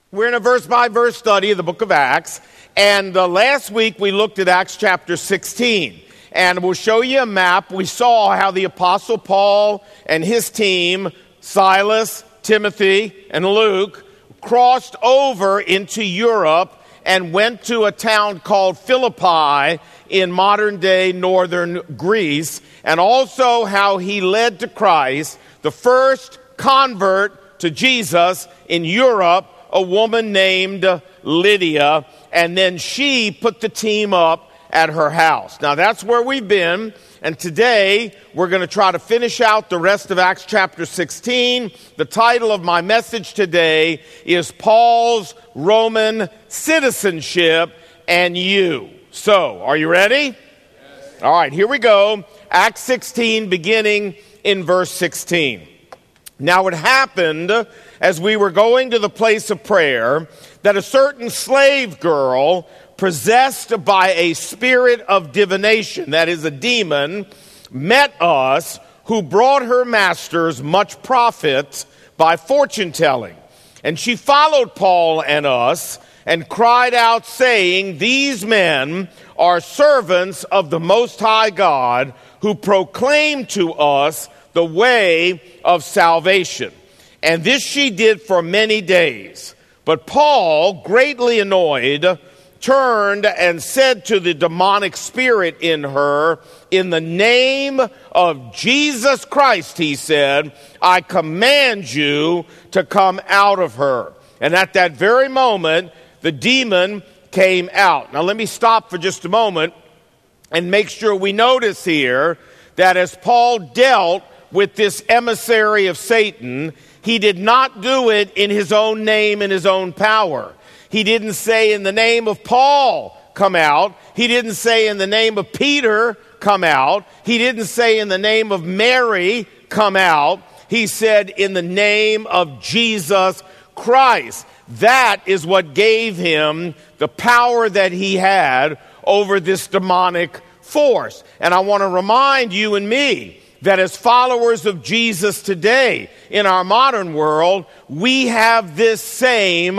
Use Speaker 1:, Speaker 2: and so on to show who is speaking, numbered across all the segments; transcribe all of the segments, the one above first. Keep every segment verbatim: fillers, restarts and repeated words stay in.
Speaker 1: We're in a verse-by-verse study of the book of Acts, and uh, last week we looked at Acts chapter sixteen, and we'll show you a map. We saw how the Apostle Paul and his team, Silas, Timothy, and Luke, crossed over into Europe and went to a town called Philippi in modern-day northern Greece, and also how he led to Christ the first convert to Jesus in Europe, a woman named Lydia, and then she put the team up at her house. Now that's where we've been, and today we're going to try to finish out the rest of Acts chapter sixteen. The title of my message today is Paul's Roman Citizenship and You. So, are you ready? Yes. All right, here we go. Acts sixteen, beginning in verse sixteen. Now it happened, as we were going to the place of prayer, that a certain slave girl, possessed by a spirit of divination, that is a demon, met us, who brought her masters much profit by fortune telling. And she followed Paul and us, and cried out, saying, These men are servants of the Most High God, who proclaim to us the way of salvation. And this she did for many days. But Paul, greatly annoyed, turned and said to the demonic spirit in her, In the name of Jesus Christ, he said, I command you to come out of her. And at that very moment, the demon came out. Now let me stop for just a moment and make sure we notice here that as Paul dealt with this emissary of Satan, he did not do it in his own name and his own power. He didn't say, in the name of Paul, come out. He didn't say, in the name of Peter, come out. He didn't say, in the name of Mary, come out. He said, in the name of Jesus Christ. That is what gave him the power that he had over this demonic force. And I want to remind you and me that as followers of Jesus today in our modern world, we have this same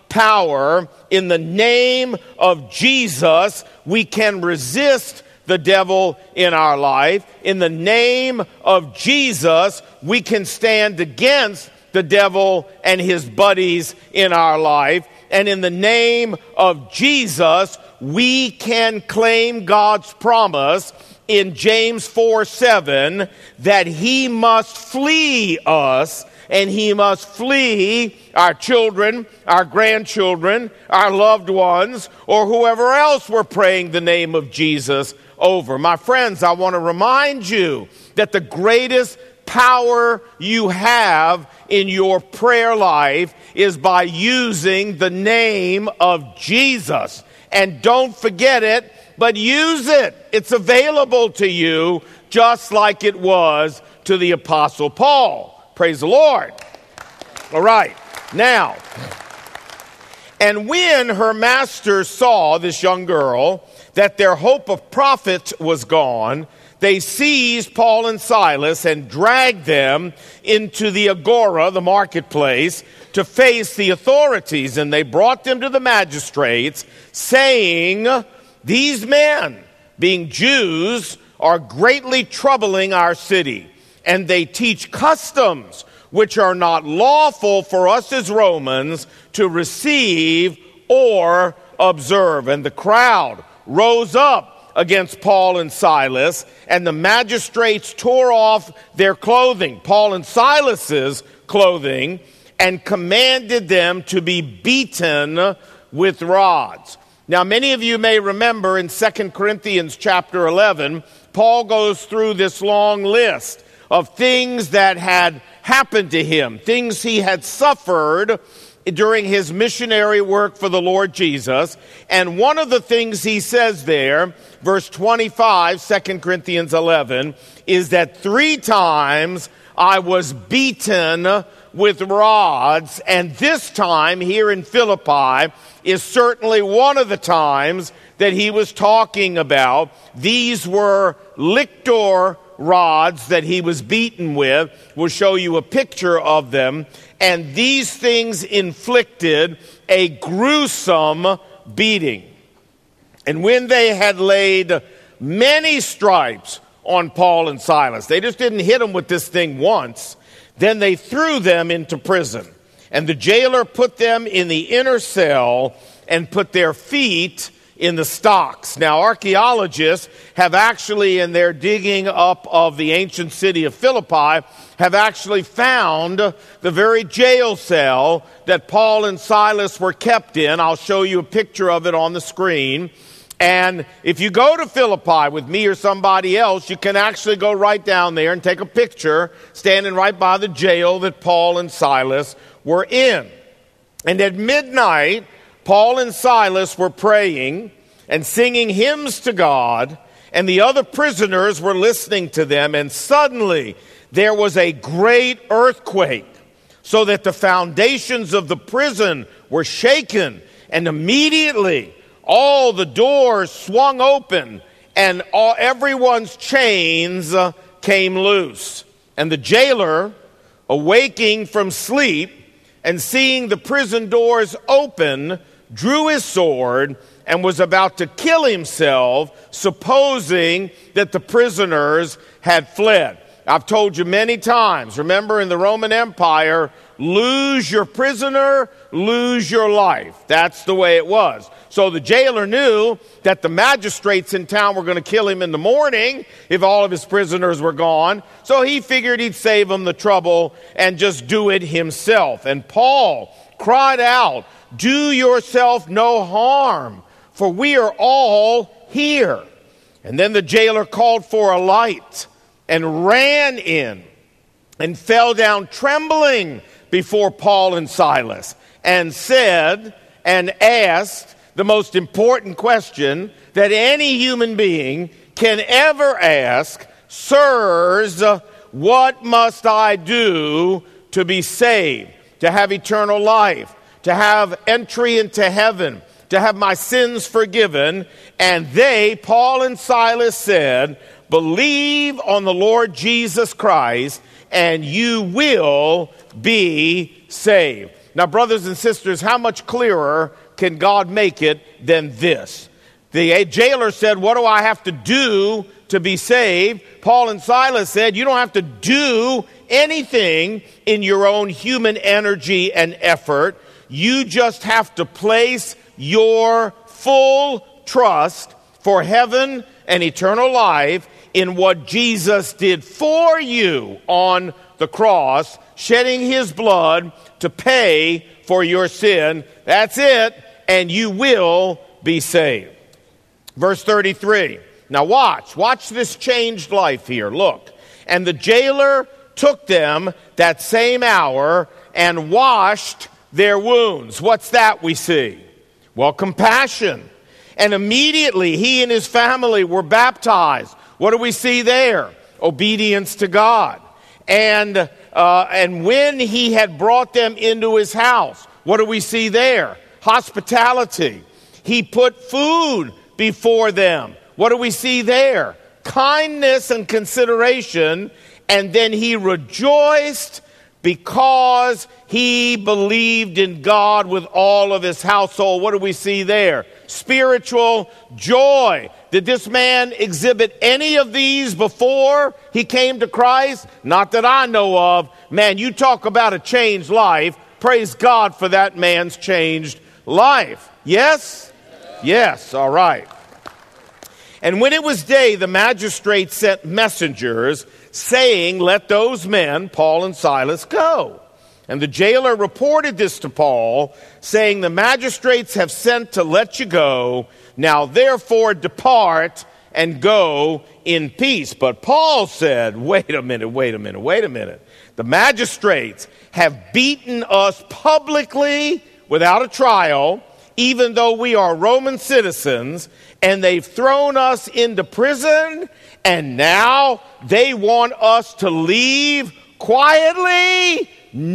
Speaker 1: power. In the name of Jesus, we can resist the devil in our life. In the name of Jesus, we can stand against the devil and his buddies in our life. And in the name of Jesus, we can claim God's promise in James four seven, that he must flee us, and he must flee our children, our grandchildren, our loved ones, or whoever else we're praying the name of Jesus over. My friends, I want to remind you that the greatest power you have in your prayer life is by using the name of Jesus. And don't forget it, but use it. It's available to you just like it was to the Apostle Paul. Praise the Lord. All right. Now, and when her masters saw, this young girl, that their hope of profit was gone, they seized Paul and Silas and dragged them into the agora, the marketplace, to face the authorities. And they brought them to the magistrates, saying, These men, being Jews, are greatly troubling our city, and they teach customs which are not lawful for us as Romans to receive or observe. And the crowd rose up against Paul and Silas, and the magistrates tore off their clothing, Paul and Silas's clothing, and commanded them to be beaten with rods. Now, many of you may remember in Second Corinthians chapter eleven, Paul goes through this long list of things that had happened to him, things he had suffered during his missionary work for the Lord Jesus. And one of the things he says there, verse twenty-five, Second Corinthians eleven, is that three times I was beaten with rods, and this time here in Philippi is certainly one of the times that he was talking about. These were lictor rods that he was beaten with. We'll show you a picture of them. and these things inflicted a gruesome beating. And when they had laid many stripes on Paul and Silas, they just didn't hit them with this thing once, then they threw them into prison. And the jailer put them in the inner cell and put their feet in the stocks. Now, archaeologists have actually, in their digging up of the ancient city of Philippi, have actually found the very jail cell that Paul and Silas were kept in. I'll show you a picture of it on the screen. And if you go to Philippi with me or somebody else, you can actually go right down there and take a picture standing right by the jail that Paul and Silas were in. And at midnight, Paul and Silas were praying and singing hymns to God, and the other prisoners were listening to them, and suddenly there was a great earthquake, so that the foundations of the prison were shaken, and immediately all the doors swung open, and all, everyone's chains uh, came loose. And the jailer, awaking from sleep and seeing the prison doors open, drew his sword and was about to kill himself, supposing that the prisoners had fled. I've told you many times, remember in the Roman Empire, lose your prisoner, lose your life. That's the way it was. So the jailer knew that the magistrates in town were going to kill him in the morning if all of his prisoners were gone. So he figured he'd save them the trouble and just do it himself. And Paul cried out, "Do yourself no harm, for we are all here." And then the jailer called for a light and ran in and fell down trembling before Paul and Silas and said and asked the most important question that any human being can ever ask: "Sirs, what must I do to be saved, to have eternal life, to have entry into heaven, to have my sins forgiven?" And they, Paul and Silas, said, "Believe on the Lord Jesus Christ, and you will be saved." Now, brothers and sisters, how much clearer can God make it than this? The jailer said, "What do I have to do to be saved?" Paul and Silas said, "You don't have to do anything in your own human energy and effort. You just have to place your full trust for heaven and eternal life in what Jesus did for you on the cross, shedding his blood to pay for your sin. That's it, and you will be saved." Verse thirty-three. Now watch. Watch this changed life here. Look. "And the jailer took them that same hour and washed their wounds." What's that we see? Well, compassion. "And immediately he and his family were baptized." What do we see there? Obedience to God. And uh, and when he had brought them into his house, what do we see there? Hospitality. He put food before them. What do we see there? Kindness and consideration. And then he rejoiced because he believed in God with all of his household. What do we see there? Spiritual joy. Did this man exhibit any of these before he came to Christ? Not that I know of. Man, you talk about a changed life. Praise God for that man's changed life. Yes? Yes, all right. "And when it was day, the magistrates sent messengers, saying, 'Let those men,'" Paul and Silas, "'go.' And the jailer reported this to Paul, saying, 'The magistrates have sent to let you go. Now therefore depart and go in peace.' But Paul said," wait a minute, wait a minute, wait a minute. "The magistrates have beaten us publicly without a trial, even though we are Roman citizens, and they've thrown us into prison, and now they want us to leave quietly?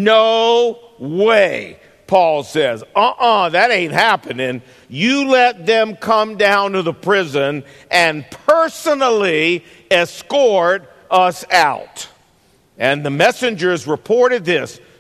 Speaker 1: No way." Paul says, uh-uh, that ain't happening. You let them come down to the prison and personally escort us out. And the messengers reported this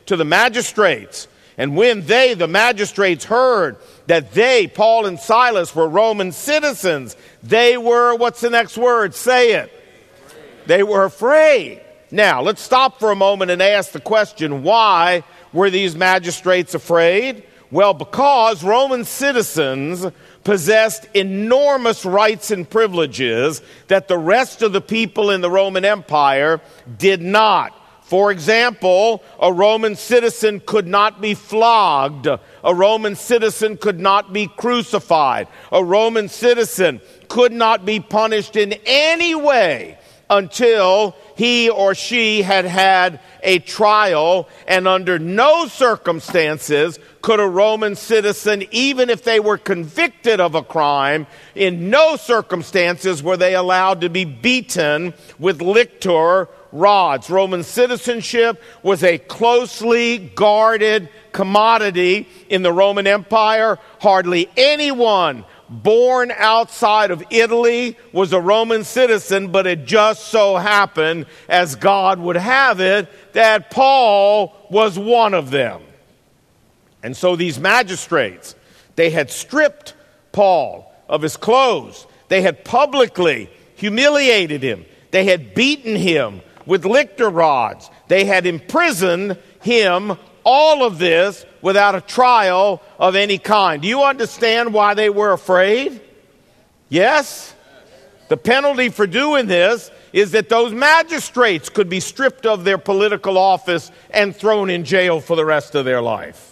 Speaker 1: to the magistrates. And when they, the magistrates, heard that they, Paul and Silas, were Roman citizens, they were, what's the next word? Say it. They were afraid. Now, let's stop for a moment and ask the question, why were these magistrates afraid? Well, because Roman citizens possessed enormous rights and privileges that the rest of the people in the Roman Empire did not. For example, a Roman citizen could not be flogged. A Roman citizen could not be crucified. A Roman citizen could not be punished in any way until he or she had had a trial, and under no circumstances could a Roman citizen, even if they were convicted of a crime, in no circumstances were they allowed to be beaten with lictor rods. Roman citizenship was a closely guarded commodity in the Roman Empire. Hardly anyone born outside of Italy was a Roman citizen, but it just so happened, as God would have it, that Paul was one of them. And so these magistrates, they had stripped Paul of his clothes. They had publicly humiliated him. They had beaten him with lictor rods. They had imprisoned him, all of this without a trial of any kind. Do you understand why they were afraid? Yes? The penalty for doing this is that those magistrates could be stripped of their political office and thrown in jail for the rest of their life.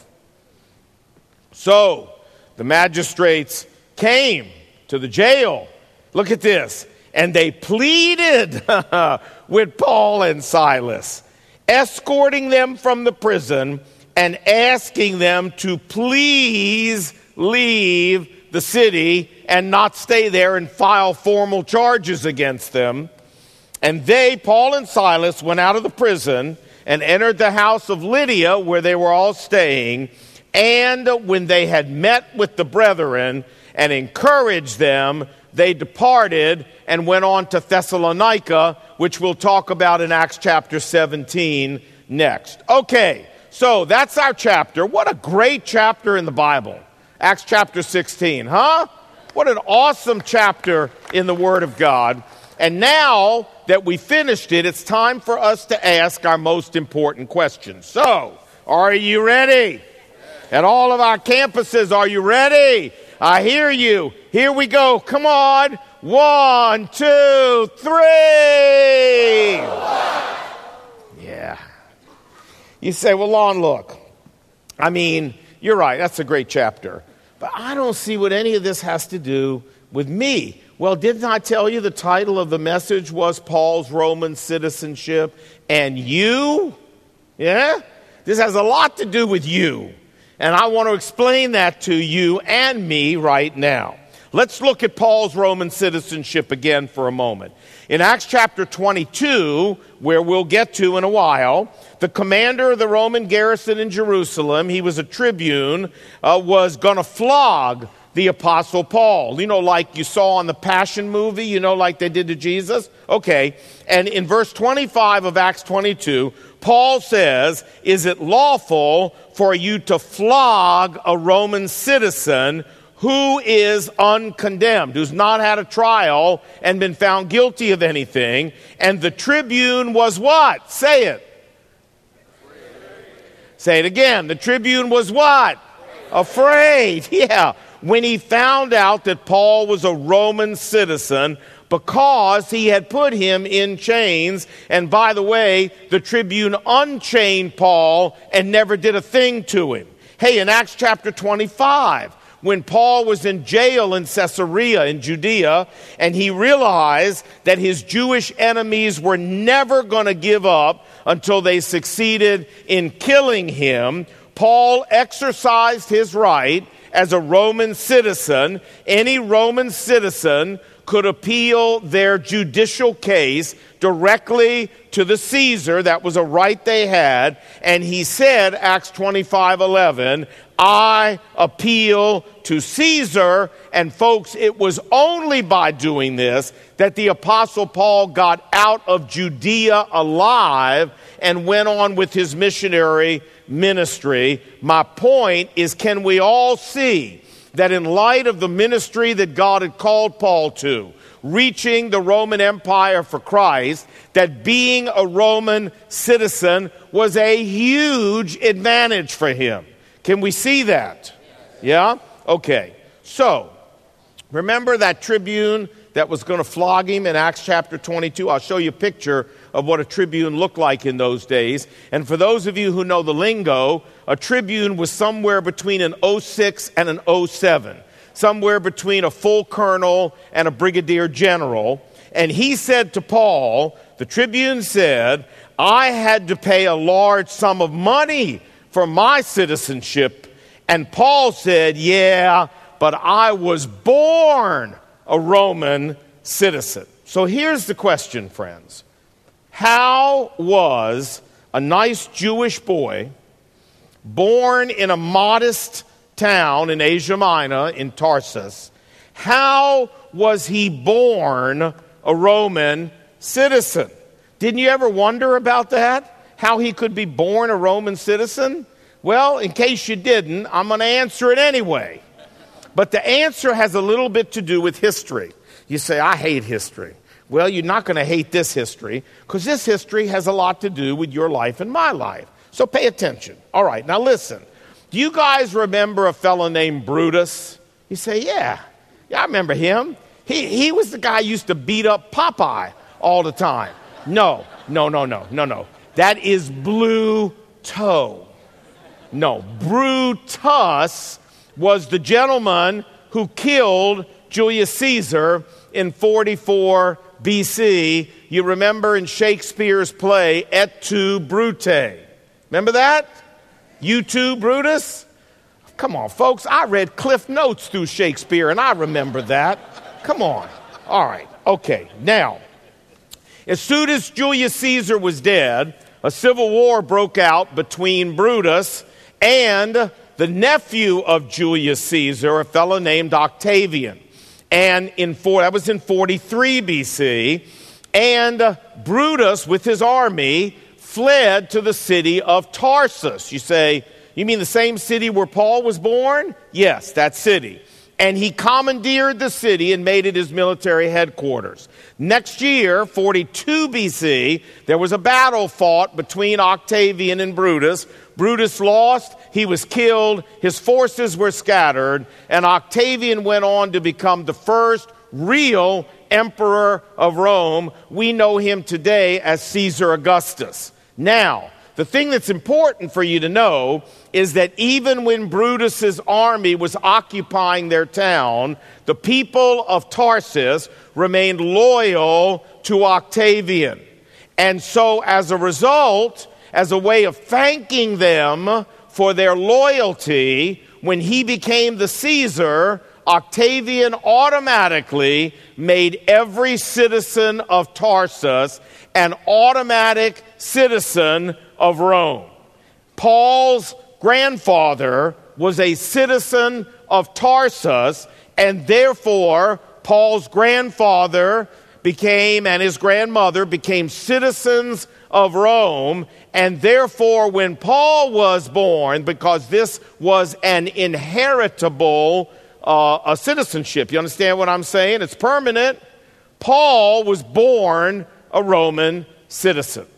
Speaker 1: So, the magistrates came to the jail. Look at this. And they pleaded with Paul and Silas, escorting them from the prison and asking them to please leave the city and not stay there and file formal charges against them. And they, Paul and Silas, went out of the prison and entered the house of Lydia, where they were all staying. And when they had met with the brethren and encouraged them, they departed and went on to Thessalonica, which we'll talk about in Acts chapter seventeen next. Okay, so that's our chapter. What a great chapter in the Bible. Acts chapter sixteen, huh? What an awesome chapter in the Word of God. And now that we finished it, it's time for us to ask our most important question. So, are you ready? At all of our campuses, are you ready? I hear you. Here we go. Come on. One, two, three. Yeah. You say, well, Lon, look. I mean, you're right. That's a great chapter. But I don't see what any of this has to do with me. Well, didn't I tell you the title of the message was Paul's Roman Citizenship and You? Yeah? This has a lot to do with you. And I want to explain that to you and me right now. Let's look at Paul's Roman citizenship again for a moment. In Acts chapter twenty-two, where we'll get to in a while, the commander of the Roman garrison in Jerusalem, he was a tribune, uh, was going to flog the Apostle Paul. You know, like you saw on the Passion movie, you know, like they did to Jesus? Okay. And in verse twenty-five of Acts twenty-two, Paul says, is it lawful for you to flog a Roman citizen who is uncondemned, who's not had a trial and been found guilty of anything? And the tribune was what? Say it. Say it again. The tribune was what? Afraid. Yeah. When he found out that Paul was a Roman citizen, because he had put him in chains. And by the way, the tribune unchained Paul and never did a thing to him. Hey, in Acts chapter twenty-five, when Paul was in jail in Caesarea in Judea, and he realized that his Jewish enemies were never going to give up until they succeeded in killing him, Paul exercised his right as a Roman citizen. Any Roman citizen could appeal their judicial case directly to the Caesar. That was a right they had. And he said, Acts twenty-five eleven, I appeal to Caesar. And folks, it was only by doing this that the Apostle Paul got out of Judea alive and went on with his missionary ministry. My point is, can we all see that in light of the ministry that God had called Paul to, reaching the Roman Empire for Christ, that being a Roman citizen was a huge advantage for him? Can we see that? Yeah? Okay. So, remember that tribune that was going to flog him in Acts chapter twenty-two? I'll show you a picture of what a tribune looked like in those days. And for those of you who know the lingo, a tribune was somewhere between an oh six and an oh seven, somewhere between a full colonel and a brigadier general. And he said to Paul, the tribune said, I had to pay a large sum of money for my citizenship. And Paul said, yeah, but I was born a Roman citizen. So here's the question, friends. How was a nice Jewish boy born in a modest town in Asia Minor, in Tarsus, how was he born a Roman citizen? Didn't you ever wonder about that? How he could be born a Roman citizen? Well, in case you didn't, I'm going to answer it anyway. But the answer has a little bit to do with history. You say, I hate history. Well, you're not going to hate this history, because this history has a lot to do with your life and my life. So pay attention. All right, now listen. Do you guys remember a fellow named Brutus? You say, yeah. Yeah, I remember him. He, he was the guy who used to beat up Popeye all the time. No, no, no, no, no, no. That is Blue Toe. No, Brutus was the gentleman who killed Julius Caesar in forty-four B C. You remember in Shakespeare's play, Et tu, Brute. Remember that? You too, Brutus? Come on, folks. I read Cliff Notes through Shakespeare, and I remember that. Come on. All right. Okay. Now, as soon as Julius Caesar was dead, a civil war broke out between Brutus and the nephew of Julius Caesar, a fellow named Octavian. And in four, that was in forty-three B C. And uh, Brutus, with his army, fled to the city of Tarsus. You say, you mean the same city where Paul was born? Yes, that city. And he commandeered the city and made it his military headquarters. Next year, forty-two B C, there was a battle fought between Octavian and Brutus. Brutus lost, he was killed, his forces were scattered, and Octavian went on to become the first real emperor of Rome. We know him today as Caesar Augustus. Now, the thing that's important for you to know is that even when Brutus's army was occupying their town, the people of Tarsus remained loyal to Octavian. And so as a result, as a way of thanking them for their loyalty, when he became the Caesar, Octavian automatically made every citizen of Tarsus an automatic citizen of Rome. Paul's grandfather was a citizen of Tarsus, and therefore Paul's grandfather became, and his grandmother became citizens of Rome, and therefore when Paul was born, because this was an inheritable uh, a citizenship, you understand what I'm saying? It's permanent. Paul was born a Roman citizen.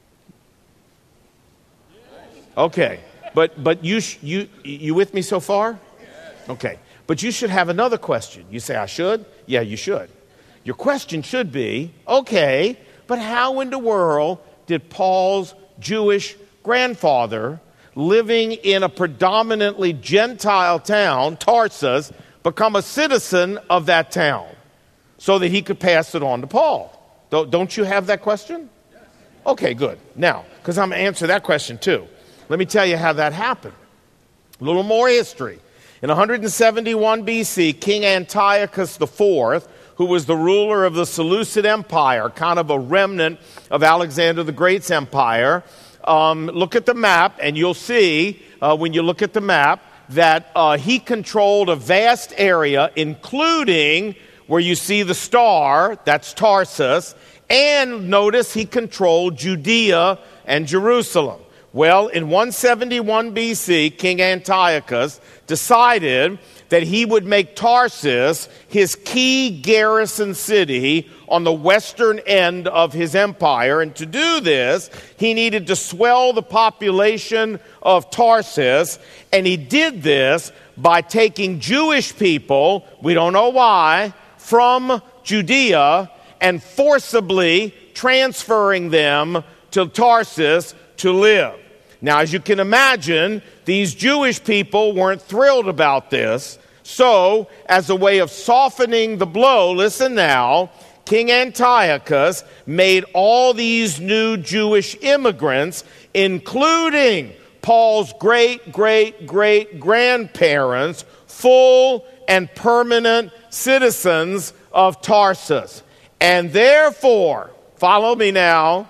Speaker 1: Okay, but but you sh- you you with me so far? Okay, but you should have another question. You say I should? Yeah, you should. Your question should be, okay, but how in the world did Paul's Jewish grandfather, living in a predominantly Gentile town, Tarsus, become a citizen of that town so that he could pass it on to Paul? Don't you have that question? Okay, good. Now, because I'm going to answer that question too. Let me tell you how that happened. A little more history. In one seventy-one B C, King Antiochus the fourth, who was the ruler of the Seleucid Empire, kind of a remnant of Alexander the Great's empire, um, look at the map and you'll see, uh, when you look at the map, that uh, he controlled a vast area, including where you see the star, that's Tarsus, And notice he controlled Judea and Jerusalem. Well, in one seventy-one B C, King Antiochus decided that he would make Tarsus his key garrison city on the western end of his empire. And to do this, he needed to swell the population of Tarsus. And he did this by taking Jewish people, we don't know why, from Judea and forcibly transferring them to Tarsus to live. Now, as you can imagine, these Jewish people weren't thrilled about this. So, as a way of softening the blow, listen now, King Antiochus made all these new Jewish immigrants, including Paul's great, great, great grandparents, full and permanent citizens of Tarsus. And therefore, follow me now,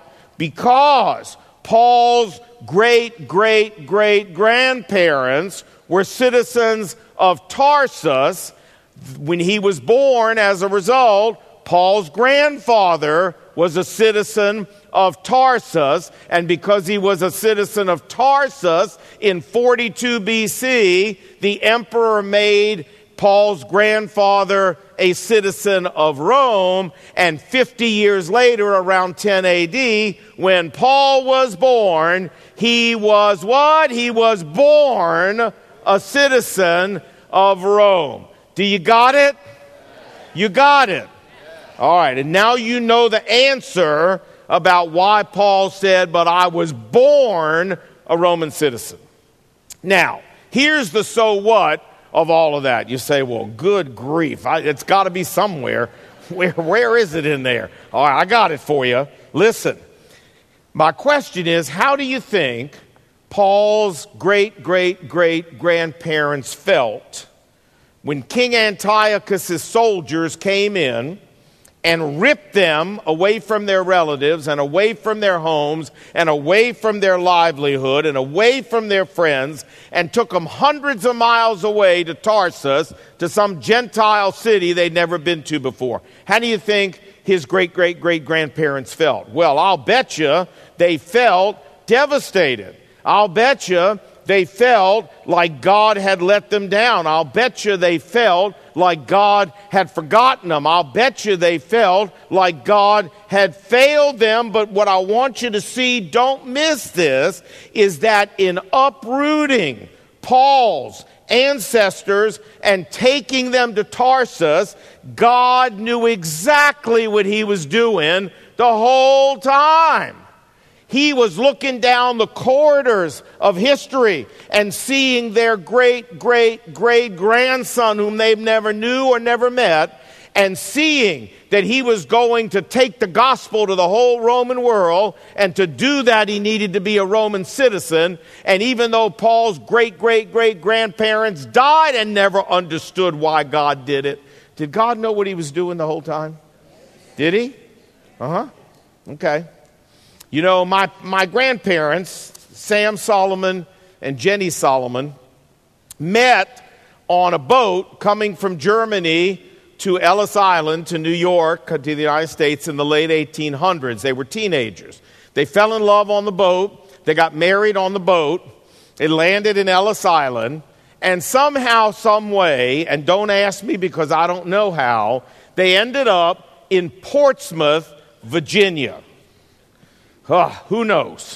Speaker 1: because Paul's great, great, great grandparents were citizens of Tarsus, when he was born, as a result, Paul's grandfather was a citizen of Tarsus, and because he was a citizen of Tarsus in forty-two B C, the emperor made Paul's grandfather a citizen of Rome, and fifty years later, around ten A D, when Paul was born, he was what? He was born a citizen of Rome. Do you got it? You got it. All right, and now you know the answer about why Paul said, but I was born a Roman citizen. Now, here's the so what of all of that. You say, well, good grief, I, it's got to be somewhere. Where, where is it in there? All right, I got it for you. Listen, my question is, how do you think Paul's great, great, great grandparents felt when King Antiochus' soldiers came in and ripped them away from their relatives and away from their homes and away from their livelihood and away from their friends and took them hundreds of miles away to Tarsus, to some Gentile city they'd never been to before? How do you think his great-great-great-grandparents felt? Well, I'll bet you they felt devastated. I'll bet you they felt like God had let them down. I'll bet you they felt like God had forgotten them. I'll bet you they felt like God had failed them. But what I want you to see, don't miss this, is that in uprooting Paul's ancestors and taking them to Tarsus, God knew exactly what he was doing the whole time. He was looking down the corridors of history and seeing their great, great, great grandson whom they never knew or never met, and seeing that he was going to take the gospel to the whole Roman world, and to do that he needed to be a Roman citizen. And even though Paul's great, great, great grandparents died and never understood why God did it, did God know what he was doing the whole time? Did he? Uh-huh. Okay. You know, my, my grandparents, Sam Solomon and Jenny Solomon, met on a boat coming from Germany to Ellis Island, to New York, to the United States in the late eighteen hundreds. They were teenagers. They fell in love on the boat. They got married on the boat. They landed in Ellis Island. And somehow, some way, and don't ask me because I don't know how, they ended up in Portsmouth, Virginia. Uh, who knows?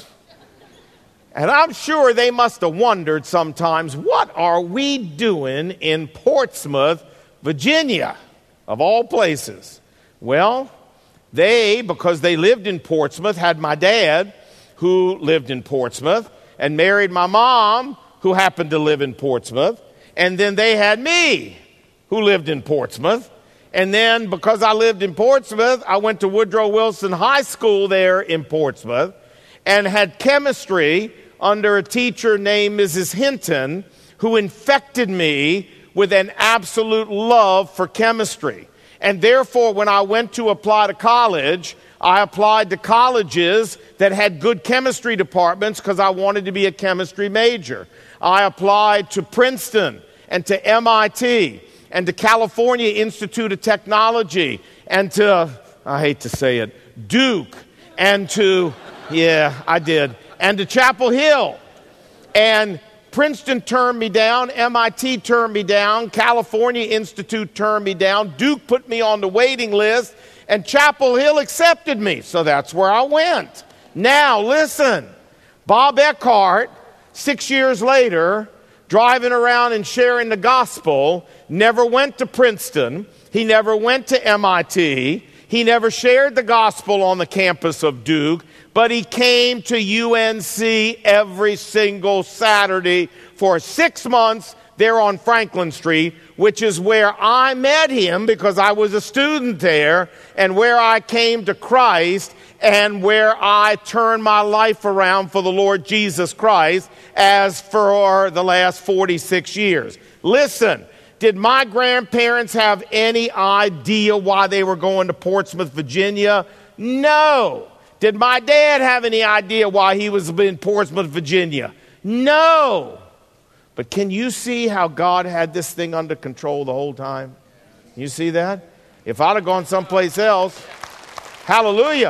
Speaker 1: And I'm sure they must have wondered sometimes, what are we doing in Portsmouth, Virginia, of all places? Well, they, because they lived in Portsmouth, had my dad, who lived in Portsmouth, and married my mom, who happened to live in Portsmouth. And then they had me, who lived in Portsmouth. And then, because I lived in Portsmouth, I went to Woodrow Wilson High School there in Portsmouth and had chemistry under a teacher named Missus Hinton, who infected me with an absolute love for chemistry. And therefore, when I went to apply to college, I applied to colleges that had good chemistry departments because I wanted to be a chemistry major. I applied to Princeton and to M I T and to California Institute of Technology and to I hate to say it, Duke, and to, yeah, I did, and to Chapel Hill. And Princeton turned me down, M I T turned me down, California Institute turned me down, Duke put me on the waiting list, and Chapel Hill accepted me. So that's where I went. Now, listen, Bob Eckhart, six years later, driving around and sharing the gospel, never went to Princeton. He never went to M I T. He never shared the gospel on the campus of Duke, but he came to U N C every single Saturday for six months there on Franklin Street, which is where I met him because I was a student there, and where I came to Christ, and where I turned my life around for the Lord Jesus Christ as for the last forty-six years. Listen, did my grandparents have any idea why they were going to Portsmouth, Virginia? No. Did my dad have any idea why he was in Portsmouth, Virginia? No. But can you see how God had this thing under control the whole time? You see that? If I'd have gone someplace else, hallelujah.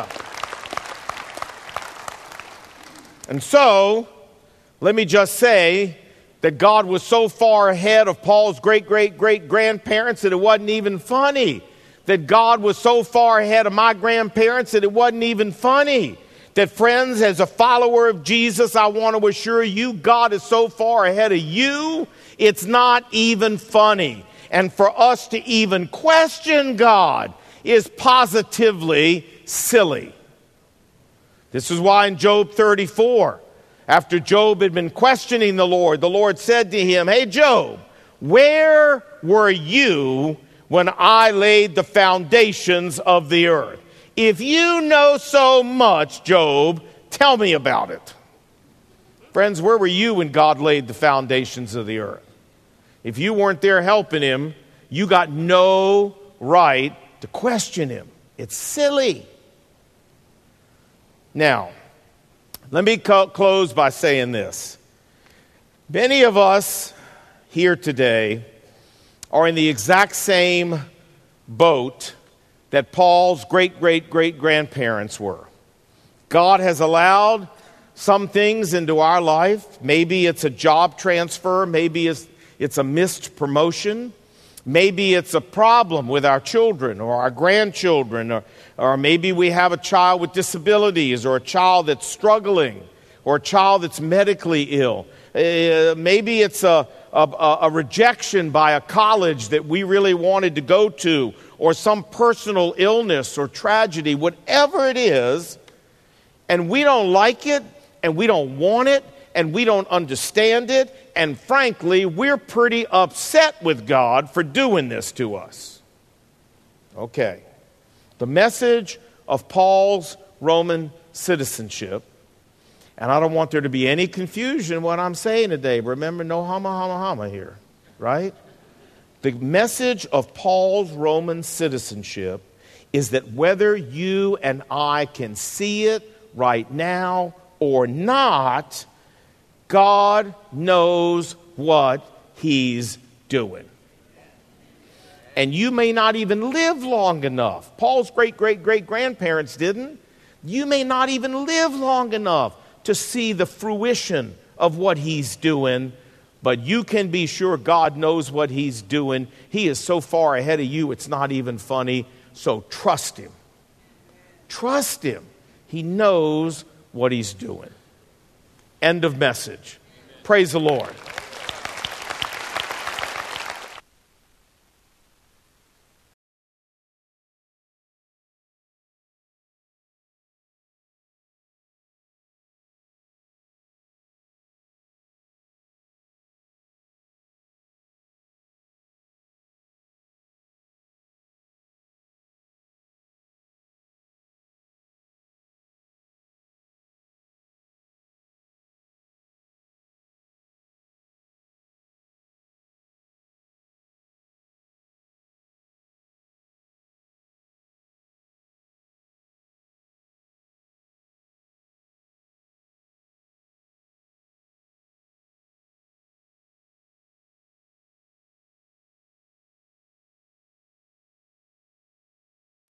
Speaker 1: And so, let me just say that God was so far ahead of Paul's great-great-great-grandparents that it wasn't even funny. That God was so far ahead of my grandparents that it wasn't even funny. That, friends, as a follower of Jesus, I want to assure you, God is so far ahead of you, it's not even funny. And for us to even question God is positively silly. This is why in Job thirty-four, after Job had been questioning the Lord, the Lord said to him, "Hey, Job, where were you when I laid the foundations of the earth? If you know so much, Job, tell me about it." Friends, where were you when God laid the foundations of the earth? If you weren't there helping him, you got no right to question him. It's silly. Now, let me co- close by saying this. Many of us here today are in the exact same boat that Paul's great-great-great-grandparents were. God has allowed some things into our life. Maybe it's a job transfer. Maybe it's, it's a missed promotion. Maybe it's a problem with our children or our grandchildren, or, or maybe we have a child with disabilities, or a child that's struggling, or a child that's medically ill. Uh, maybe it's a, a, a rejection by a college that we really wanted to go to, or some personal illness or tragedy, whatever it is, and we don't like it, and we don't want it, and we don't understand it, and frankly, we're pretty upset with God for doing this to us. Okay. The message of Paul's Roman citizenship, and I don't want there to be any confusion in what I'm saying today. Remember, no hama, hama, hama here, right? The message of Paul's Roman citizenship is that whether you and I can see it right now or not, God knows what he's doing. And you may not even live long enough. Paul's great-great-great-grandparents didn't. You may not even live long enough to see the fruition of what he's doing, but you can be sure God knows what he's doing. He is so far ahead of you, it's not even funny. So trust him. Trust him. He knows what he's doing. End of message. Praise the Lord.